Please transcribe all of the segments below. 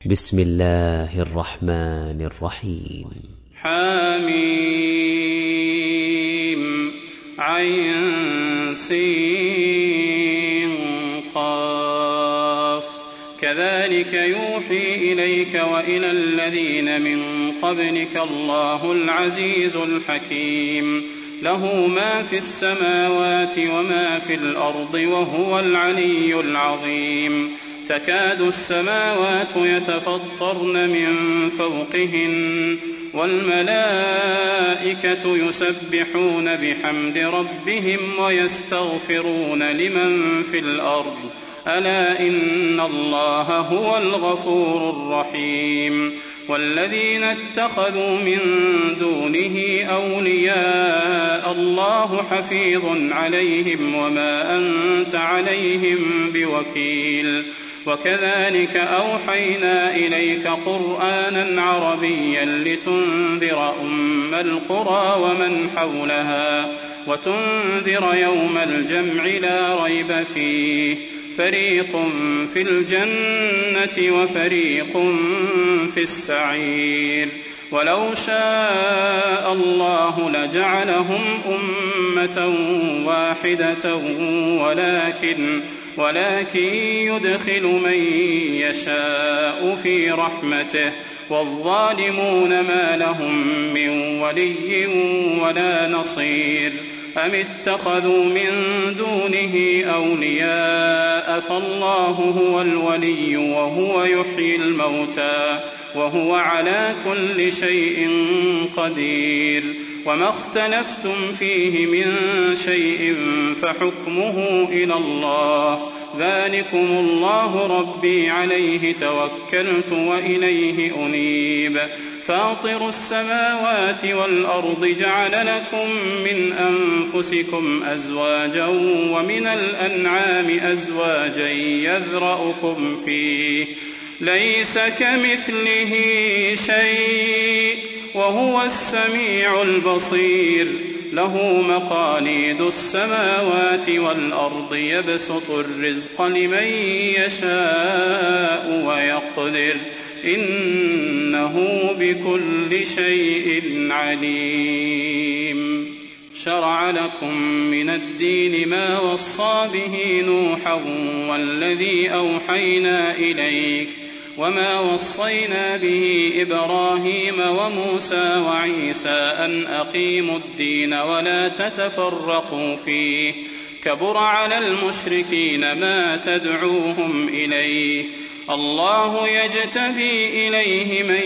بسم الله الرحمن الرحيم. حميم عين سين قاف كذلك يوحي إليك وإلى الذين من قبلك الله العزيز الحكيم له ما في السماوات وما في الأرض وهو العلي العظيم تكاد السماوات يتفطرن من فوقهن والملائكة يسبحون بحمد ربهم ويستغفرون لمن في الأرض ألا إن الله هو الغفور الرحيم والذين اتخذوا من دونه أولياء الله حفيظ عليهم وما أنت عليهم بوكيل وكذلك أوحينا إليك قرآنا عربيا لتنذر أم القرى ومن حولها وتنذر يوم الجمع لا ريب فيه فريق في الجنة وفريق في السعير ولو شاء الله لجعلهم أمة واحدة ولكن يدخل من يشاء في رحمته والظالمون ما لهم من ولي ولا نصير أم اتخذوا من دونه أولياء فالله هو الولي وهو يحيي الموتى وهو على كل شيء قدير وما اختلفتم فيه من شيء فحكمه إلى الله ذلكم الله ربي عليه توكلت وإليه أنيب فاطر السماوات والأرض جعل لكم من أنفسكم أزواجا ومن الأنعام أزواجا يذرأكم فيه ليس كمثله شيء وهو السميع البصير له مقاليد السماوات والأرض يبسط الرزق لمن يشاء ويقدر إنه بكل شيء عليم شرع لكم من الدين ما وصى به نوحا والذي أوحينا إليك وما وصينا به إبراهيم وموسى وعيسى أن أقيموا الدين ولا تتفرقوا فيه كبر على المشركين ما تدعوهم إليه الله يجتبي إليه من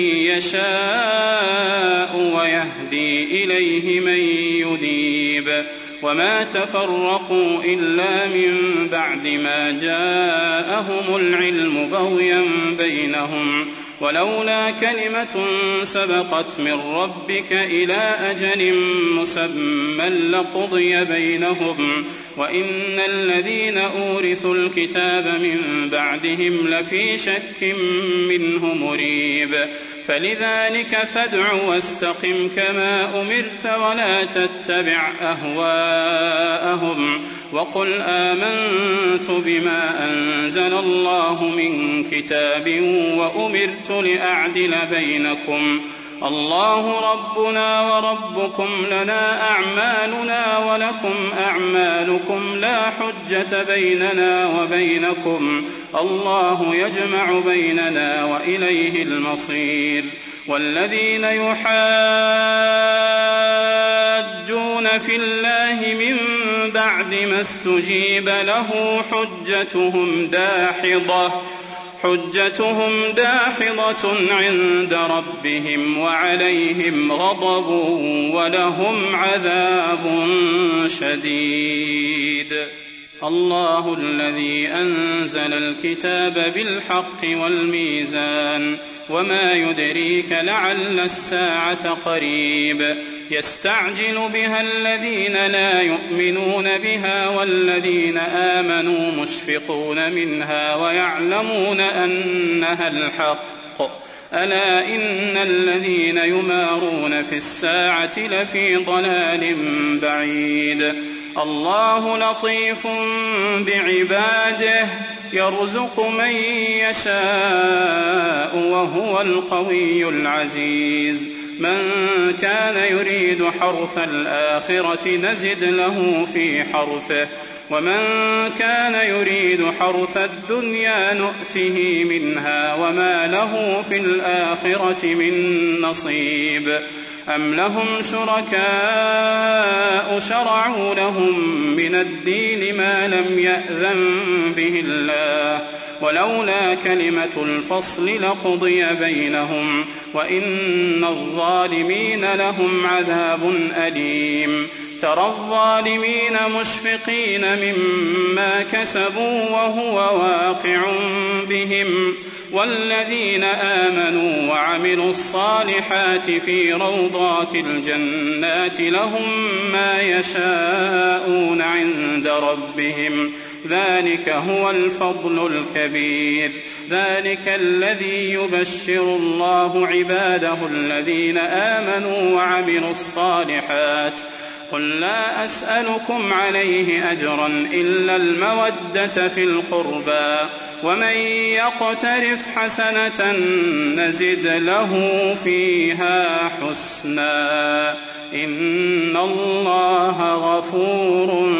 يشاء ويهدي إليه من ينيب وما تفرقوا إلا من بعد ما جاءهم العلم بغيا بينهم ولولا كلمة سبقت من ربك إلى أجل مسمى لقضي بينهم وإن الذين أورثوا الكتاب من بعدهم لفي شك منه مريب فلذلك فادع واستقم كما أمرت ولا تتبع أهواءهم وقل آمنت بما أنزل الله من كتاب وأمرت لأعدل بينكم الله ربنا وربكم لنا أعمالنا ولكم أعمالكم لا حجة بيننا وبينكم الله يجمع بيننا وإليه المصير والذين يحاجون في الله من بعد ما استجيب له حجتهم داحضة عند ربهم وعليهم غضب ولهم عذاب شديد الله الذي أنزل الكتاب بالحق والميزان وما يدريك لعل الساعة قريب يستعجل بها الذين لا يؤمنون بها والذين آمنوا مشفقون منها ويعلمون أنها الحق ألا إن الذين يمارون في الساعة لفي ضلال بعيد الله لطيف بعباده يرزق من يشاء وهو القوي العزيز من كان يريد حرث الآخرة نزد له في حرثه ومن كان يريد حرث الدنيا نؤته منها وما له في الآخرة من نصيب أم لهم شركاء شرعوا لهم من الدين ما لم يأذن به الله ولولا كلمة الفصل لقضي بينهم وإن الظالمين لهم عذاب أليم ترى الظالمين مشفقين مما كسبوا وهو واقع بهم والذين آمنوا وعملوا الصالحات في روضات الجنات لهم ما يشاءون عند ربهم ذلك هو الفضل الكبير ذلك الذي يبشر الله عباده الذين آمنوا وعملوا الصالحات قل لا أسألكم عليه أجرا إلا المودة في القربى ومن يقترف حسنة نزد له فيها حسنا إن الله غفور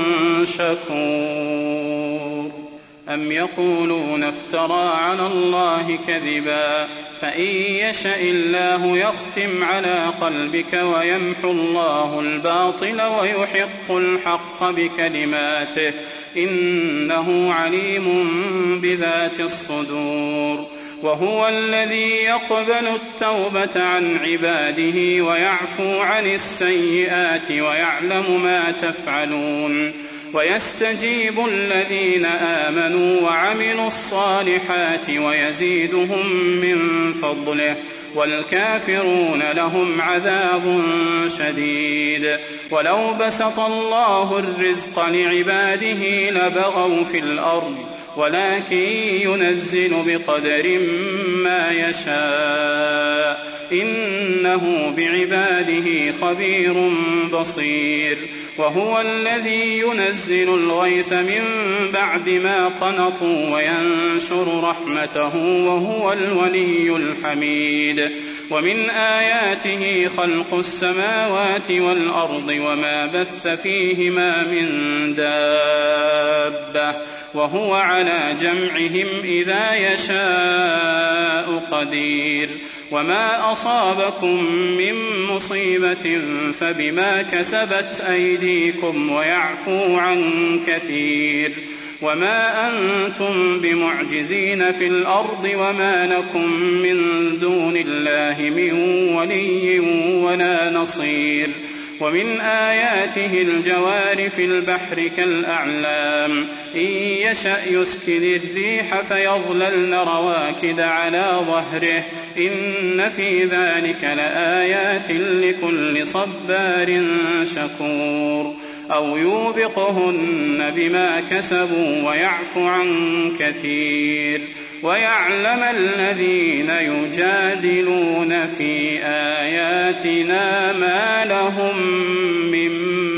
شكور أم يقولون افترى على الله كذبا فإن يشأ الله يختم على قلبك ويمحو الله الباطل ويحق الحق بكلماته إنه عليم بذات الصدور وهو الذي يقبل التوبة عن عباده ويعفو عن السيئات ويعلم ما تفعلون ويستجيب الذين آمنوا وعملوا الصالحات ويزيدهم من فضله والكافرون لهم عذاب شديد ولو بسط الله الرزق لعباده لبغوا في الأرض ولكن ينزل بقدر ما يشاء إنه بعباده خبير بصير وهو الذي ينزل الغيث من بعد ما قنطوا وينشر رحمته وهو الولي الحميد ومن آياته خلق السماوات والأرض وما بث فيهما من دابة وهو على جمعهم إذا يشاء قدير وما أصابكم من مصيبة فبما كسبت أيديكم ويعفو عن كثير وما أنتم بمعجزين في الأرض وما لكم من دون الله من ولي ولا نصير ومن آياته الجوار في البحر كالأعلام إن يشأ يسكن الريح فيظللن رواكد على ظهره إن في ذلك لآيات لكل صبار شكور أو يوبقهن بما كسبوا ويعفو عن كثير ويعلم الذين يجادلون في آياتنا ما لهم من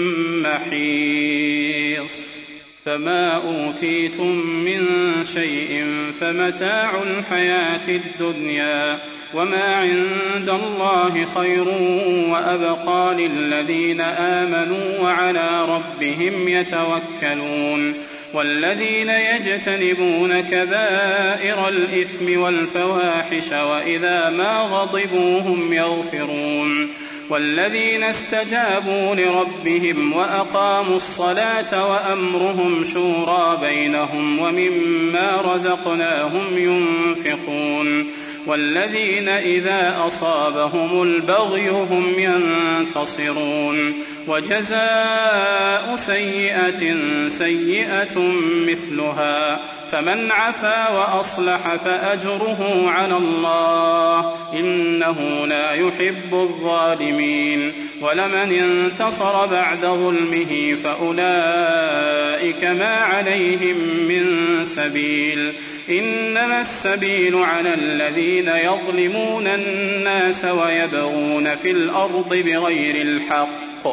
محيص فما أوتيتم من شيء فمتاع الحياة الدنيا وما عند الله خير وأبقى للذين آمنوا وعلى ربهم يتوكلون والذين يجتنبون كبائر الإثم والفواحش وإذا ما غضبوا هم يغفرون والذين استجابوا لربهم وأقاموا الصلاة وأمرهم شورى بينهم ومما رزقناهم ينفقون والذين إذا أصابهم البغي هم ينتصرون وجزاء سيئة سيئة مثلها فمن عفا وأصلح فأجره على الله إنه لا يحب الظالمين ولمن انتصر بعد ظلمه فأولئك ما عليهم من سبيل إنما السبيل على الذين يظلمون الناس ويبغون في الأرض بغير الحق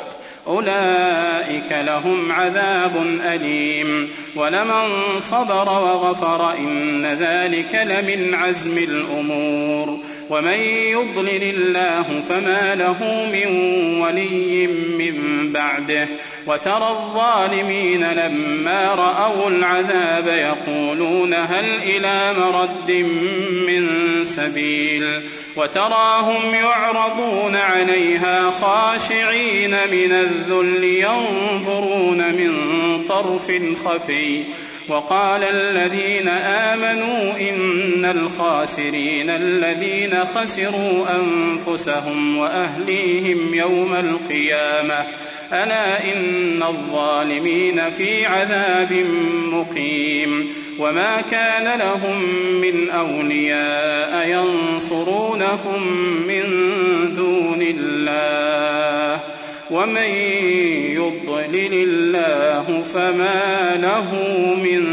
أولئك لهم عذاب أليم ولمن صبر وغفر إن ذلك لمن عزم الأمور ومن يضلل الله فما له من ولي من بعده وترى الظالمين لما رأوا العذاب يقولون هل إلى مرد من سبيل وتراهم يعرضون عليها خاشعين من الذل ينظرون من طرف خفي وقال الذين آمنوا إن الخاسرين الذين خسروا أنفسهم وأهليهم يوم القيامة ألا إن الظالمين في عذاب مقيم وما كان لهم من أولياء ينصرونهم من دون الله ومن يضلل الله فما له من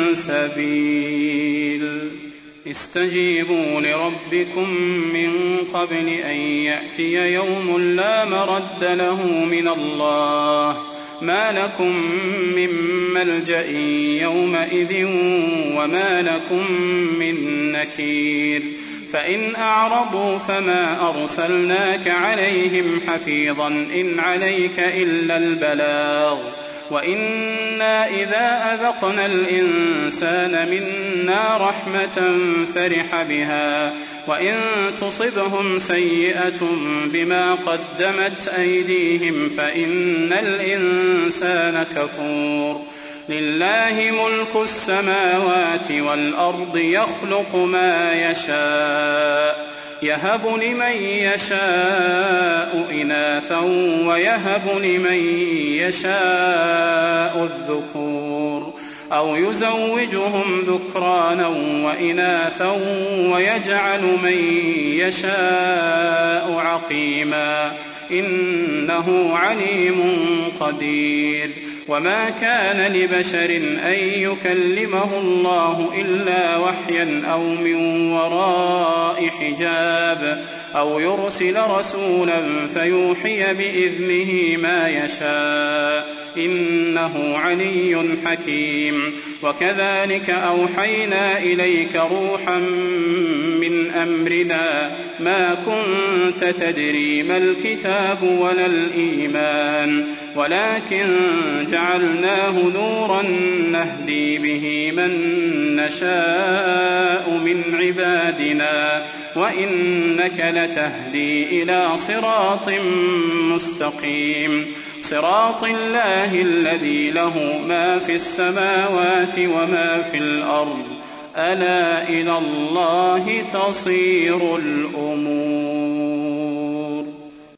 سبيل استجيبوا لربكم من قبل أن يأتي يوم لا مرد له من الله ما لكم من ملجأ يومئذ وما لكم من نكير فإن أعرضوا فما أرسلناك عليهم حفيظا إن عليك إلا البلاغ وإنا إذا أذقنا الإنسان منا رحمة فرح بها وإن تصبهم سيئة بما قدمت أيديهم فإن الإنسان كفور لله ملك السماوات والأرض يخلق ما يشاء يهب لمن يشاء إناثا ويهب لمن يشاء الذكور أو يزوجهم ذكرانا وإناثا ويجعل من يشاء عقيما إنه عليم قدير وما كان لبشر أن يكلمه الله إلا وحيا أو من وراء حجاب أو يرسل رسولا فيوحي بإذنه ما يشاء إنه علي حكيم وكذلك أوحينا إليك روحا من أمرنا ما كنت تدري ما الكتاب ولا الإيمان ولكن جعلناه نورا نهدي به من نشاء من عبادنا وإنك لتهدي إلى صراط مستقيم صراط الله الذي له ما في السماوات وما في الأرض ألا إلى الله تصير الأمور